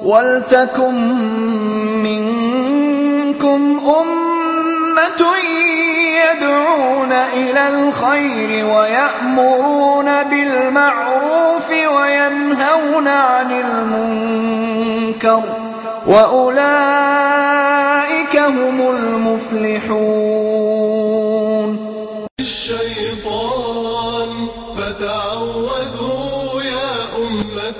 وَلْتَكُن مِّنكُمْ أُمَّةٌ يَدْعُونَ إِلَى الْخَيْرِ وَيَأْمُرُونَ بِالْمَعْرُوفِ وَيَنْهَوْنَ عَنِ الْمُنكَرِ وَأُولَئِكَ هُمُ المفلحون. الشيطان فتعوذوا يا أمة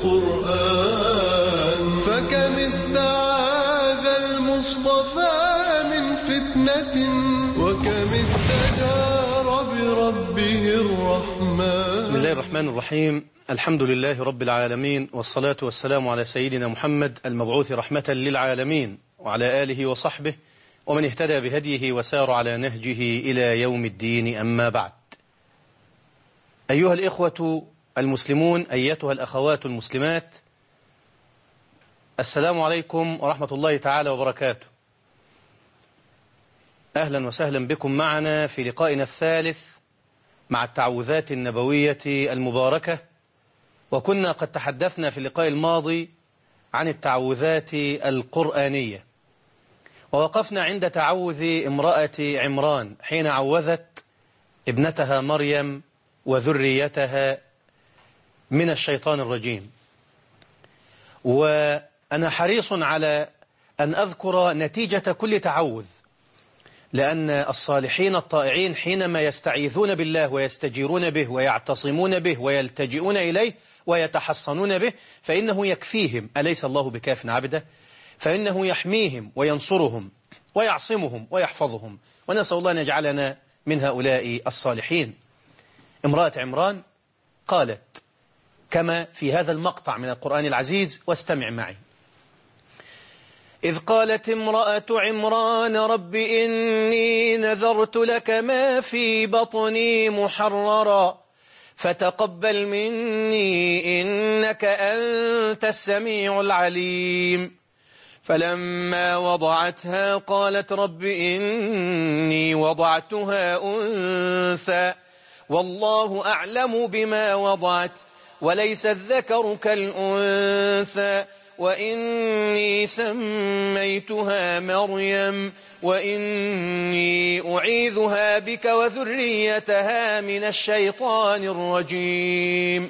القرآن، فكم استعاذ المصطفى من فتنة وكم استجار بربه الرحمن. بسم الله الرحمن الرحيم. الحمد لله رب العالمين، والصلاة والسلام على سيدنا محمد المبعوث رحمة للعالمين، وعلى آله وصحبه ومن اهتدى بهديه وسار على نهجه إلى يوم الدين. أما بعد، أيها الإخوة المسلمون، أيتها الأخوات المسلمات، السلام عليكم ورحمة الله تعالى وبركاته. أهلا وسهلا بكم معنا في لقائنا الثالث مع التعوذات النبوية المباركة. وكنا قد تحدثنا في اللقاء الماضي عن التعوذات القرآنية، ووقفنا عند تعوذ امرأة عمران حين عوذت ابنتها مريم وذريتها من الشيطان الرجيم. وأنا حريص على أن أذكر نتيجة كل تعوذ، لأن الصالحين الطائعين حينما يستعيذون بالله ويستجيرون به ويعتصمون به ويلتجئون إليه ويتحصنون به فإنه يكفيهم. أليس الله بكاف عبده؟ فإنه يحميهم وينصرهم ويعصمهم ويحفظهم، ونسأل الله أن يجعلنا من هؤلاء الصالحين. امرأة عمران قالت كما في هذا المقطع من القرآن العزيز، واستمع معي: إذ قالت امرأة عمران رب إني نذرت لك ما في بطني محررا فتقبل مني إنك أنت السميع العليم. فلما وضعتها قالت رب إني وضعتها أنثى والله أعلم بما وضعت وليس الذكر كالأنثى وإني سميتها مريم وإني أعيذها بك وذريتها من الشيطان الرجيم.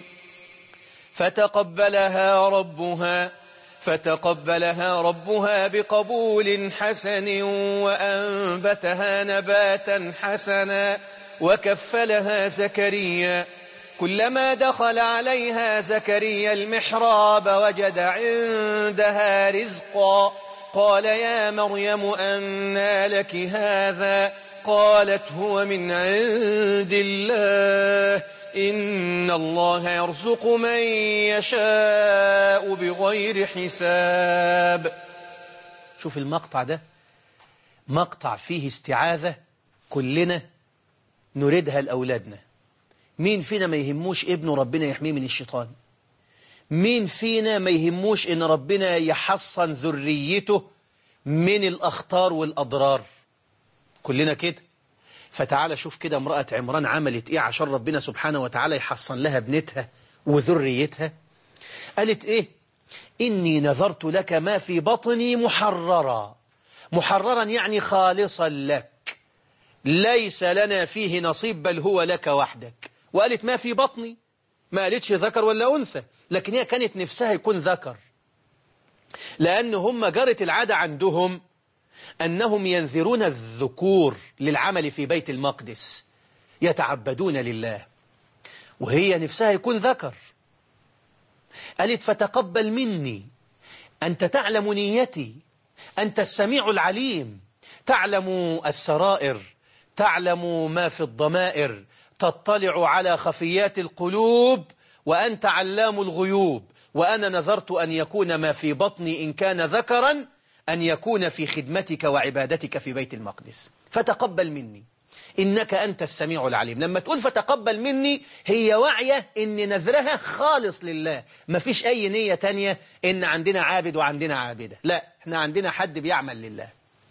فتقبلها ربها بقبول حسن وأنبتها نباتا حسنا وكفلها زكريا. كلما دخل عليها زكريا المحراب وجد عندها رزقا قال يا مريم أنى لك هذا؟ قالت هو من عند الله إن الله يرزق من يشاء بغير حساب. شوف المقطع ده، مقطع فيه استعاذة كلنا نريدها لأولادنا. مين فينا ما يهموش ابنه ربنا يحميه من الشيطان؟ مين فينا ما يهموش ان ربنا يحصن ذريته من الأخطار والأضرار؟ كلنا كده. فتعالى شوف كده امرأة عمران عملت ايه عشان ربنا سبحانه وتعالى يحصن لها ابنتها وذريتها. قالت ايه؟ إني نذرت لك ما في بطني محررا. محررا يعني خالصا لك، ليس لنا فيه نصيب بل هو لك وحدك. وقالت ما في بطني، ما قالتش ذكر ولا أنثى، لكن هي كانت نفسها يكون ذكر، لأن هم جرت العادة عندهم أنهم ينذرون الذكور للعمل في بيت المقدس، يتعبدون لله، وهي نفسها يكون ذكر. قالت فتقبل مني، أنت تعلم نيتي، أنت السميع العليم، تعلم السرائر، تعلم ما في الضمائر، تطلع على خفيات القلوب، وأنت علام الغيوب. وأنا نذرت أن يكون ما في بطني إن كان ذكرا أن يكون في خدمتك وعبادتك في بيت المقدس، فتقبل مني إنك أنت السميع العليم. لما تقول فتقبل مني هي واعية إن نذرها خالص لله، ما فيش أي نية تانية إن عندنا عابد وعندنا عابدة، لا، احنا عندنا حد بيعمل لله.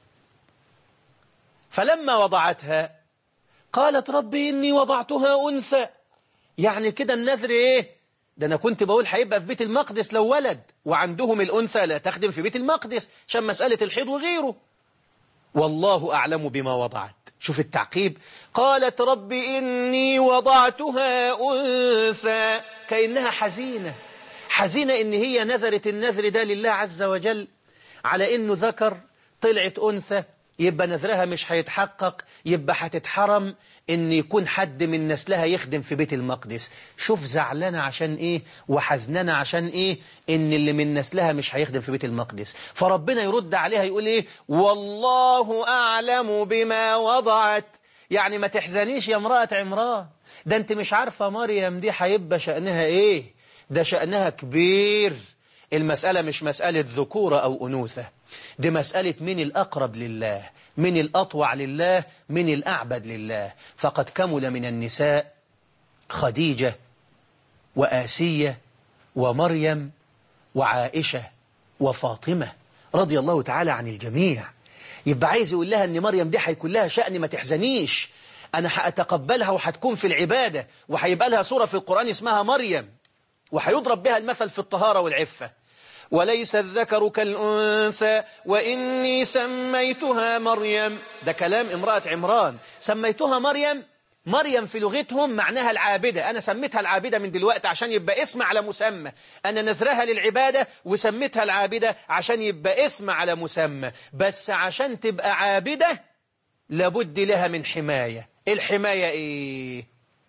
فلما وضعتها قالت ربي إني وضعتها أنثى. يعني كده النذر إيه؟ ده أنا كنت بقول هيبقى في بيت المقدس لو ولد، وعندهم الأنثى لا تخدم في بيت المقدس عشان مسألة الحيض وغيره. والله أعلم بما وضعت. شوف التعقيب، قالت رب إني وضعتها أنثى، كأنها حزينة إن هي نذرت النذر ده لله عز وجل على إنه ذكر، طلعت أنثى، يبقى نذرها مش هيتحقق، يبقى هتتحرم إن يكون حد من نسلها يخدم في بيت المقدس. شوف زعلانة عشان إيه وحزنانة عشان إيه، إن اللي من نسلها مش هيخدم في بيت المقدس. فربنا يرد عليها يقول إيه؟ والله أعلم بما وضعت. يعني ما تحزنيش يا امرأة عمران، ده أنت مش عارفة مريم دي هيبقى شأنها إيه، ده شأنها كبير. المسألة مش مسألة ذكورة أو أنوثة، دي مسألة من الأقرب لله، من الأطوع لله، من الأعبد لله. فقد كمل من النساء خديجة وآسية ومريم وعائشة وفاطمة رضي الله تعالى عن الجميع. يبقى عايز يقول لها أن مريم دي هيكون لها شأن، ما تحزنيش، أنا هأتقبلها وهتكون في العبادة، وهيبقى لها سورة في القرآن اسمها مريم، وهيضرب بها المثل في الطهارة والعفة. وليس الذكر كالأنثى وإني سميتها مريم، ده كلام امرأة عمران. سميتها مريم، مريم في لغتهم معناها العابدة. أنا سميتها العابدة من دلوقتي عشان يبقى اسم على مسمى. أنا نزرها للعبادة وسميتها العابدة عشان يبقى اسم على مسمى. بس عشان تبقى عابدة لابد لها من حماية. الحماية إيه؟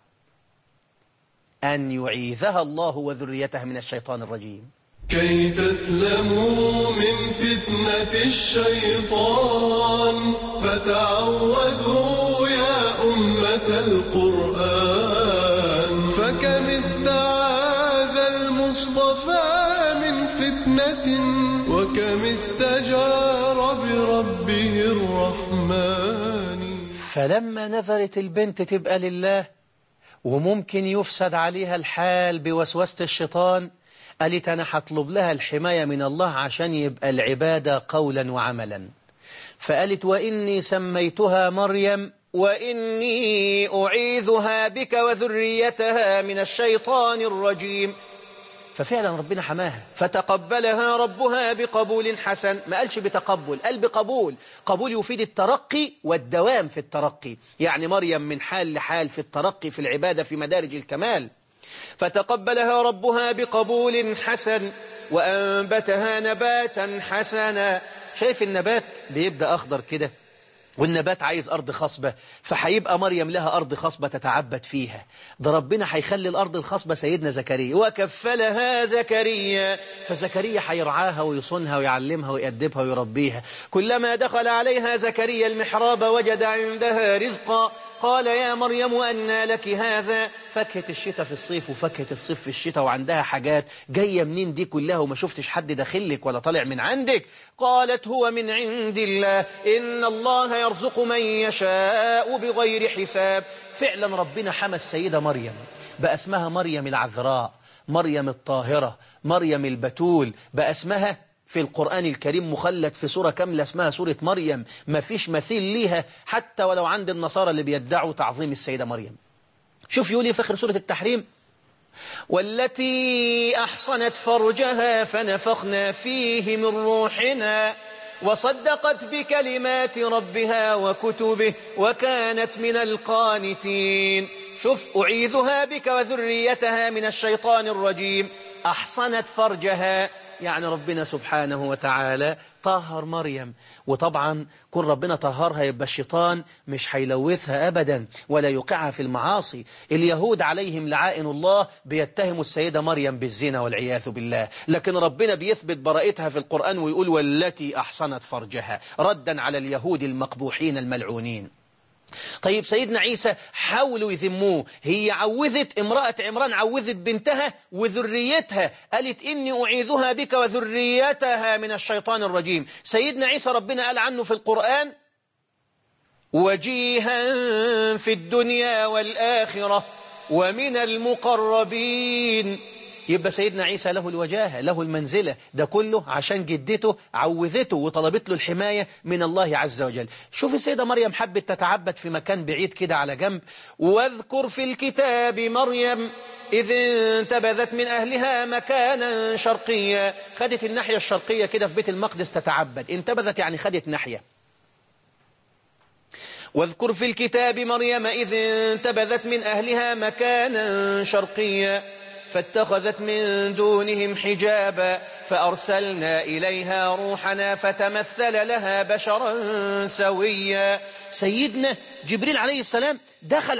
أن يعيذها الله وذريتها من الشيطان الرجيم. كي تسلموا من فتنة الشيطان فتعوذوا يا أمة القرآن. فكم استعاذ المصطفى من فتنة وكم استجار بربه الرحمن. فلما نذرت البنت تبقى لله وممكن يفسد عليها الحال بوسوسة الشيطان، قالت أنا هطلب لها الحماية من الله عشان يبقى العبادة قولا وعملا. فقالت وإني سميتها مريم وإني أعيذها بك وذريتها من الشيطان الرجيم. ففعلا ربنا حماها، فتقبلها ربها بقبول حسن. ما قالش بتقبل، قال بقبول. قبول يفيد الترقي والدوام في الترقي، يعني مريم من حال لحال في الترقي في العبادة في مدارج الكمال. فتقبلها ربها بقبول حسن وأنبتها نباتا حسنا. شايف النبات بيبدأ أخضر كده، والنبات عايز أرض خصبة، فحيبقى مريم لها أرض خصبة تتعبد فيها. ده ربنا هيخلي الأرض الخصبة سيدنا زكريا، وكفلها زكريا، فزكريا هيرعاها ويصونها ويعلمها ويأدبها ويربيها. كلما دخل عليها زكريا المحراب وجد عندها رزقا قال يا مريم أنى لك هذا. فاكهة الشتاء في الصيف وفاكهة الصيف في الشتاء، وعندها حاجات جاية منين دي كلها وما شفتش حد داخلك ولا طالع من عندك؟ قالت هو من عند الله إن الله يرزق من يشاء بغير حساب. فعلا ربنا حمى السيدة مريم، بقى اسمها مريم العذراء، مريم الطاهرة، مريم البتول، بقى اسمها في القرآن الكريم مخلد في سورة كاملة اسمها سورة مريم، ما فيش مثيل ليها حتى ولو عند النصارى اللي بيدعوا تعظيم السيدة مريم. شوف يقول في آخر سورة التحريم والتي أحصنت فرجها فنفخنا فيه من روحنا وصدقت بكلمات ربها وكتبه وكانت من القانتين. شوف أعيذها بك وذريتها من الشيطان الرجيم. أحصنت فرجها يعني ربنا سبحانه وتعالى طهر مريم، وطبعا كل ربنا طهرها يبقى الشيطان مش هيلوثها أبدا ولا يوقعها في المعاصي. اليهود عليهم لعائن الله بيتهموا السيدة مريم بالزنا والعياذ بالله، لكن ربنا بيثبت براءتها في القرآن ويقول والتي أحصنت فرجها، ردا على اليهود المقبوحين الملعونين. طيب سيدنا عيسى حاولوا يذموه، هي عوذت امرأة عمران، عوذت بنتها وذريتها، قالت إني أعيذها بك وذريتها من الشيطان الرجيم. سيدنا عيسى ربنا قال عنه في القرآن وجيها في الدنيا والآخرة ومن المقربين. يبقى سيدنا عيسى له الوجاهة، له المنزلة، ده كله عشان جدته عوذته وطلبت له الحماية من الله عز وجل. شوف السيدة مريم حبت تتعبد في مكان بعيد كده على جنب. واذكر في الكتاب مريم إذ انتبذت من أهلها مكانا شرقيا، خدت الناحية الشرقية كده في بيت المقدس تتعبد. انتبذت يعني خدت ناحية. واذكر في الكتاب مريم إذ انتبذت من أهلها مكانا شرقيا فاتخذت من دونهم حجابا فأرسلنا إليها روحنا فتمثل لها بشرا سويا. سيدنا جبريل عليه السلام دخل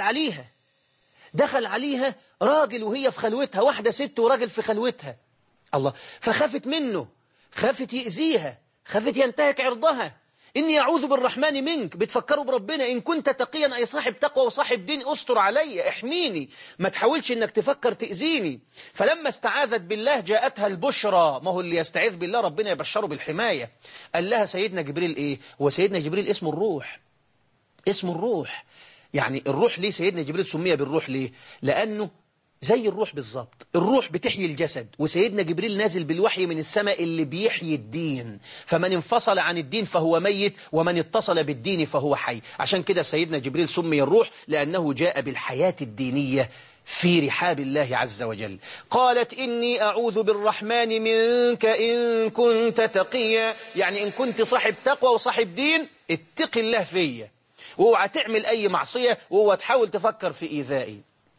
عليها راجل وهي في خلوتها، واحدة ست وراجل في خلوتها. الله، فخافت منه، خافت يأذيها، خافت ينتهك عرضها. إني أعوذ بالرحمن منك، بتفكروا بربنا، إن كنت تقيا أي صاحب تقوى وصاحب دين أستر علي، احميني، ما تحاولش إنك تفكر تأذيني. فلما استعاذت بالله جاءتها البشرى. ما هو اللي يستعيذ بالله ربنا يبشره بالحماية. قال لها سيدنا جبريل إيه؟ وسيدنا جبريل اسمه الروح، اسمه الروح. يعني الروح ليه سيدنا جبريل سمي بالروح ليه؟ لأنه زي الروح بالظبط، الروح بتحيي الجسد، وسيدنا جبريل نازل بالوحي من السماء اللي بيحيي الدين. فمن انفصل عن الدين فهو ميت، ومن اتصل بالدين فهو حي. عشان كده سيدنا جبريل سمي الروح لأنه جاء بالحياة الدينية في رحاب الله عز وجل. قالت إني أعوذ بالرحمن منك إن كنت تقيا، يعني إن كنت صاحب تقوى وصاحب دين اتق الله فيا، واوعى تعمل أي معصية، واوعى تحاول تفكر في إيذائي.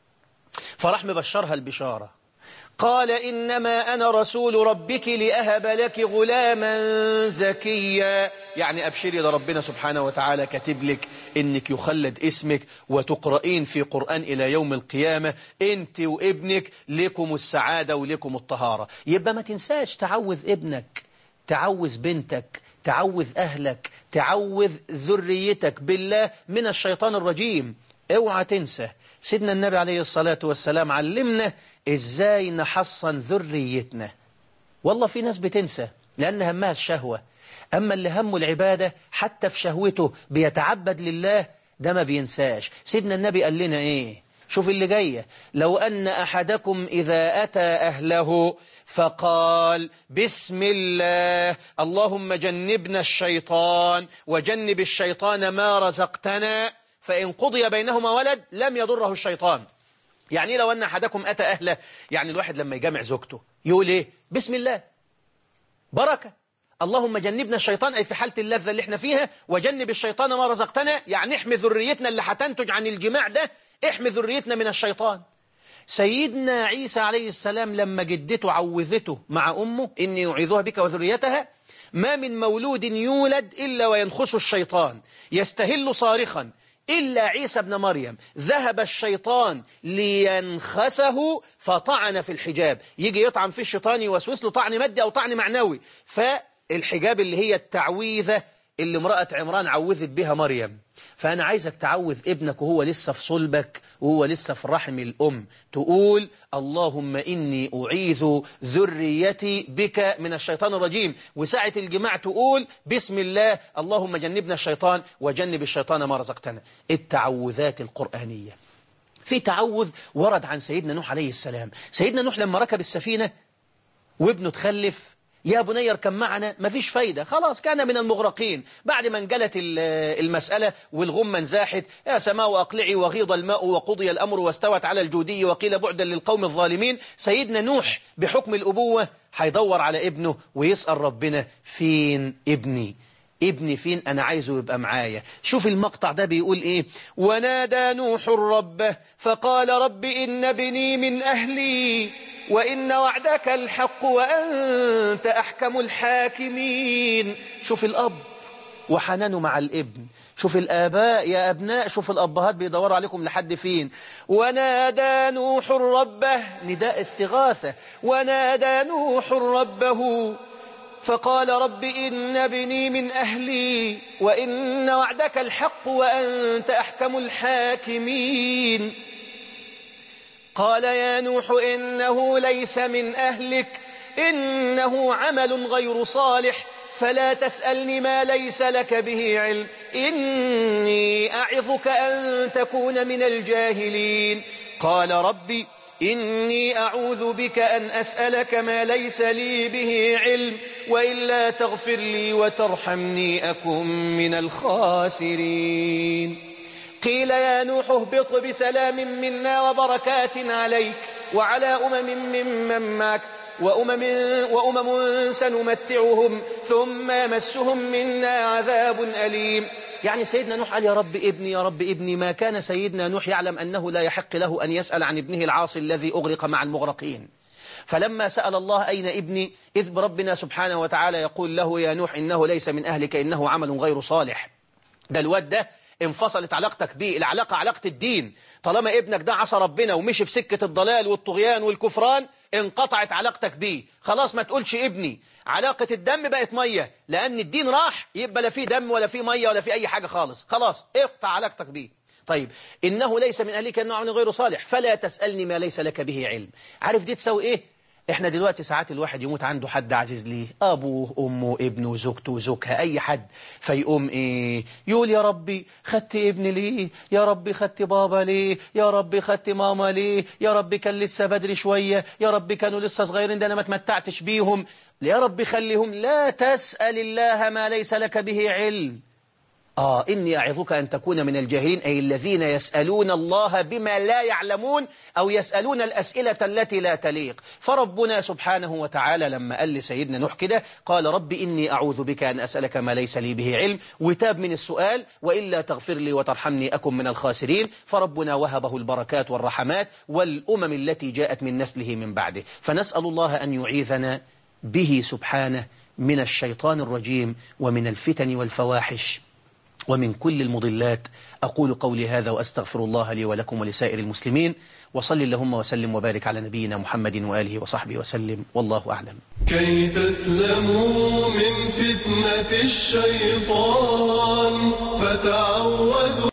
فراح مبشرها البشارة. قال إنما أنا رسول ربك لأهب لك غلاما زكيا، يعني أبشري لربنا سبحانه وتعالى كاتب لك إنك يخلد اسمك وتقرأين في قرآن إلى يوم القيامة، أنت وابنك لكم السعادة ولكم الطهارة. يبقى ما تنساش تعوذ ابنك، تعوذ بنتك، تعوذ أهلك، تعوذ ذريتك بالله من الشيطان الرجيم. اوعى تنسى سيدنا النبي عليه الصلاة والسلام علمنا إزاي نحصن ذريتنا. والله في ناس بتنسى لأن همها الشهوة، أما اللي همه العبادة حتى في شهوته بيتعبد لله، ده ما بينساش. سيدنا النبي قال لنا إيه؟ شوف اللي جاية: لو أن أحدكم إذا أتى أهله فقال بسم الله اللهم جنبنا الشيطان وجنب الشيطان ما رزقتنا، فإن قضي بينهما ولد لم يضره الشيطان. يعني لو أن أحدكم أتى أهله، يعني الواحد لما يجمع زوجته يقول إيه؟ بسم الله، بركة، اللهم جنبنا الشيطان، أي في حالة اللذة اللي احنا فيها، وجنب الشيطان ما رزقتنا، يعني احمي ذريتنا اللي هتنتج عن الجماع ده، احمي ذريتنا من الشيطان. سيدنا عيسى عليه السلام لما جدته عوذته مع أمه إني أعيذها بك وذريتها، ما من مولود يولد إلا وينخس الشيطان يستهل صارخا، إلا عيسى ابن مريم ذهب الشيطان لينخسه فطعن في الحجاب. يجي يطعن في الشيطان يوسوس له طعن مادي أو طعن معنوي، فالحجاب اللي هي التعويذة اللي امرأة عمران عوذت بها مريم. فأنا عايزك تعوذ ابنك وهو لسه في صلبك وهو لسه في رحم الأم، تقول اللهم إني أعيذ ذريتي بك من الشيطان الرجيم، وساعة الجماع تقول بسم الله اللهم جنبنا الشيطان وجنب الشيطان ما رزقتنا. التعوذات القرآنية. في تعوذ ورد عن سيدنا نوح عليه السلام. سيدنا نوح لما ركب السفينة وابنه تخلف، يا بني اركب معنا، مفيش فايدة، خلاص كان من المغرقين. بعد ما انجلت المسألة والغمة انزاحت، يا سماء أقلعي وغيض الماء وقضي الأمر واستوت على الجودي وقيل بعدا للقوم الظالمين. سيدنا نوح بحكم الأبوة هيدور على ابنه ويسأل ربنا فين ابني؟ ابني فين؟ أنا عايزه يبقى معايا. شوف المقطع ده بيقول إيه: ونادى نوح ربه فقال رب إن ابني من أهلي وإن وعدك الحق وأنت أحكم الحاكمين. شوف الأب وحنانه مع الابن، شوف الآباء يا أبناء، شوف الأبهات بيدوروا عليكم لحد فين. ونادى نوح ربه، نداء استغاثة، ونادى نوح ربه فقال رب إن ابني من أهلي وإن وعدك الحق وأنت أحكم الحاكمين. قال يا نوح إنه ليس من أهلك إنه عمل غير صالح فلا تسألني ما ليس لك به علم إني أعظك أن تكون من الجاهلين. قال ربي إني أعوذ بك أن أسألك ما ليس لي به علم وإلا تغفر لي وترحمني أكن من الخاسرين. قيل يا نوح اهبط بسلام منا وبركات عليك وعلى أمم ممن معك وأمم سنمتعهم ثم يمسهم منا عذاب أليم. يعني سيدنا نوح قال يا رب ابني يا رب ابني. ما كان سيدنا نوح يعلم أنه لا يحق له أن يسأل عن ابنه العاصي الذي أغرق مع المغرقين. فلما سأل الله أين ابني إذ ربنا سبحانه وتعالى يقول له يا نوح إنه ليس من أهلك إنه عمل غير صالح. ده الواد ده انفصلت علاقتك به، العلاقة علاقة الدين. طالما ابنك ده عصى ربنا ومشي في سكة الضلال والطغيان والكفران انقطعت علاقتك به، خلاص ما تقولش ابني. علاقة الدم بقت مية، لأن الدين راح يبقى لا فيه دم ولا فيه مية ولا فيه أي حاجة خالص، خلاص اقطع علاقتك به. طيب إنه ليس من أهلك إنه عمل غير صالح فلا تسألني ما ليس لك به علم. عارف دي تسوي إيه؟ احنا دلوقتي ساعات الواحد يموت عنده حد عزيز ليه، ابوه امه ابنه زوجته زوجها اي حد، فيقوم ايه يقول يا ربي خدت ابني ليه، يا ربي خدت بابا ليه، يا ربي خدت ماما ليه، يا ربي كان لسه بدري شوية، يا ربي كانوا لسه صغيرين ده انا ما اتمتعتش بيهم، يا ربي خليهم. لا تسأل الله ما ليس لك به علم. إني أعظك أن تكون من الجاهلين، أي الذين يسألون الله بما لا يعلمون أو يسألون الأسئلة التي لا تليق. فربنا سبحانه وتعالى لما قال لسيدنا نوح كده قال رب إني أعوذ بك أن أسألك ما ليس لي به علم، وتاب من السؤال وإلا تغفر لي وترحمني أكن من الخاسرين. فربنا وهبه البركات والرحمات والأمم التي جاءت من نسله من بعده. فنسأل الله أن يعيذنا به سبحانه من الشيطان الرجيم ومن الفتن والفواحش ومن كل المضلات. أقول قولي هذا وأستغفر الله لي ولكم ولسائر المسلمين، وصل اللهم وسلم وبارك على نبينا محمد وآله وصحبه وسلم، والله أعلم. كي تسلموا من فتنة الشيطان فتعوذوا